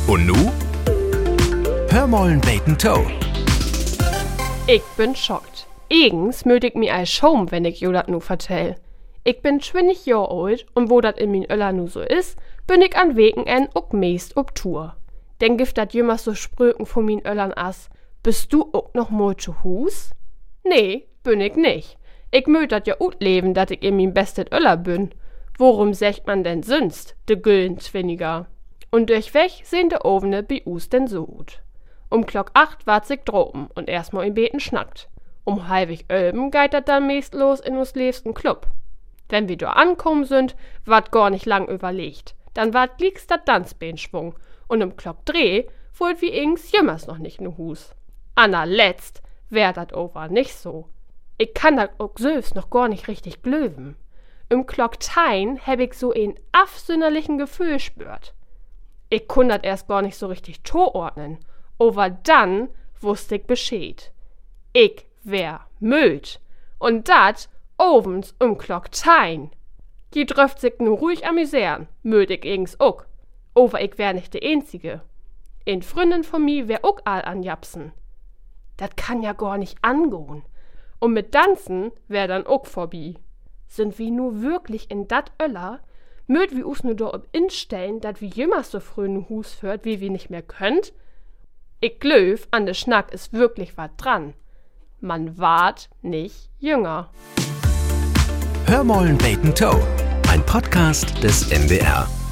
Und nu? Hör mollen beten Toe. Ich bin schockt. Eigens mögt ich mi ei schaum, wenn ich jo dat nu vertell. Ich bin 20 Jahr alt und wo dat in min Öller nu so is, bin ich an Weken ook meest ob Tour. Denn gift dat jümmers so spröken von min Öllern as, bist du ook noch mal zu Hus? Nee, bin ich nicht. Ich mögt dat ja ut leben, dat ich in min bestet Öller bin. Worum secht man denn sonst, de güllen Zwinniger? Und durchweg sehn de Ovene bi us denn so gut. Um Klock 8 wart sich droben und erstmal im Beten schnackt. Um halbig Ölben geit dat dann meest los in us liebsten Club. Wenn wir da ankommen sind, wart gar nicht lang überlegt. Dann wart glieks dat Tanzbein-Schwung und um Klock 3 wollt wie ings jümmers noch nicht nu Hus. Anna letzt wär dat over nicht so. Ich kann dat ook selbst noch gar nicht richtig glöwen. Im Klock 10 heb ich so ein afsünderlichen Gefühl spürt. Ich kun dat erst gar nicht so richtig toordnen. Aber dann wusste ich Bescheid. Ich wär müd. Und dat ovens Klock 10. Die dröft sich nur ruhig amüsieren, möd ich eigens ook. Aber ich wär nicht de Einzige. Ein Freundin von mir wär ook all an Japsen. Dat kann ja gar nicht angehen. Und mit Tanzen wär dann ook vorbei. Sind wir nur wirklich in dat Öller, möd wir us nur da instellen, dat wir jümmers so früh nu Hus führt, wie wir nicht mehr könnt? Ich glöw, an de Schnack ist wirklich wat dran. Man ward nicht jünger. Hör mollen beten Toe. Ein Podcast des NDR.